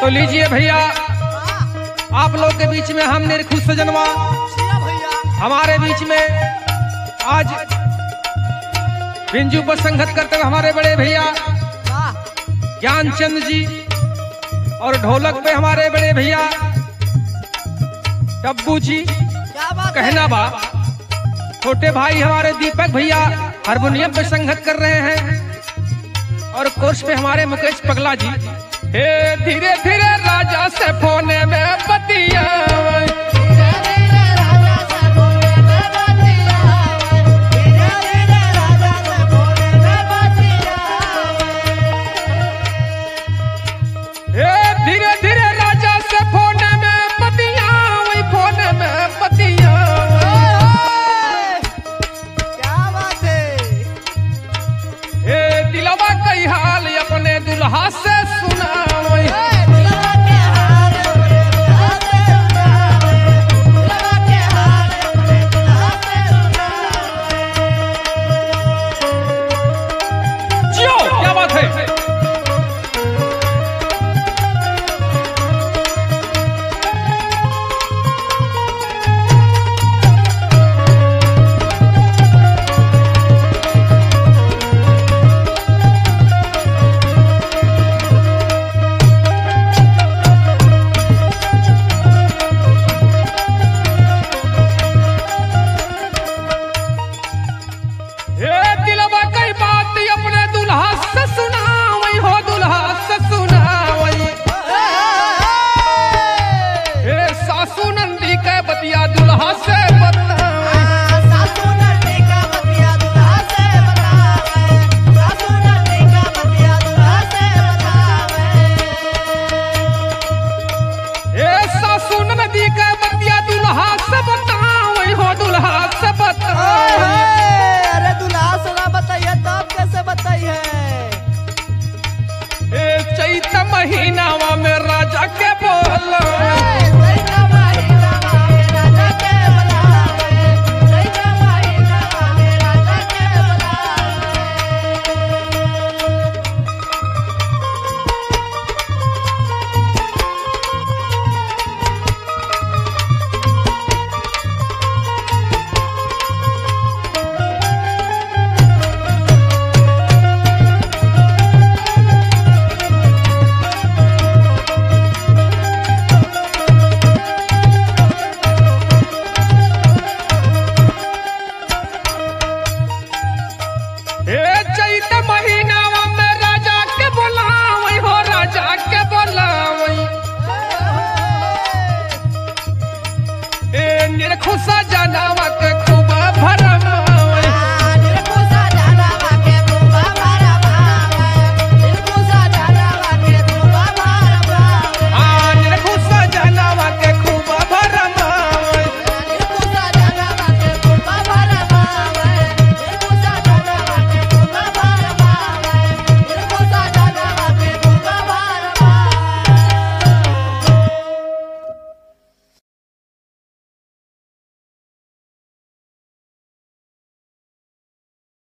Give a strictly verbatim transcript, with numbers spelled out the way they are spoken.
तो लीजिए भैया, आप लोग के बीच में हम निरखुश सजनवा हमारे बीच में आज बिंजू पर संगत करते हुए हमारे बड़े भैया ज्ञानचंद जी और ढोलक पे हमारे बड़े भैया डब्बू जी कहना बा। छोटे भाई हमारे दीपक भैया हारमोनियम पे संगत कर रहे हैं और कोर्स पे हमारे मुकेश पगला जी। हे धीरे धीरे राजा से फोने में बतिया, हे धीरे धीरे राजा से फोने में बतिया, वही फोने में बतिया। क्या बात है? हे दिलवा कई हाल अपने दुल्हा से सुना, महीनावा में राजा के बोला, खुशा जानवा के